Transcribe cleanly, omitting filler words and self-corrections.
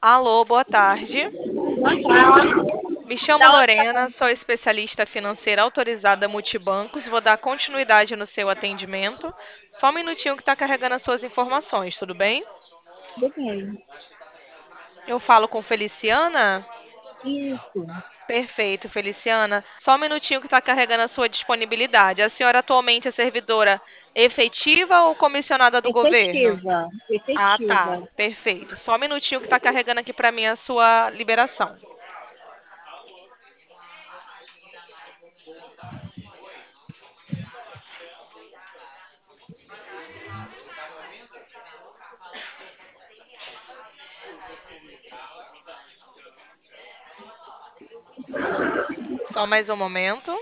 Alô, boa tarde. Me chamo Então, Lorena, sou especialista financeira autorizada Multibancos. Vou dar continuidade no seu atendimento. Só um minutinho que está carregando as suas informações, tudo bem? tudo bem. Eu falo com Feliciana? Isso, Perfeito, Feliciana. Só um minutinho que está carregando a sua disponibilidade. A senhora atualmente é servidora efetiva ou comissionada do governo? efetiva, Ah, tá. efetiva. Perfeito. Só um minutinho que está carregando aqui para mim a sua liberação. Só mais um momento.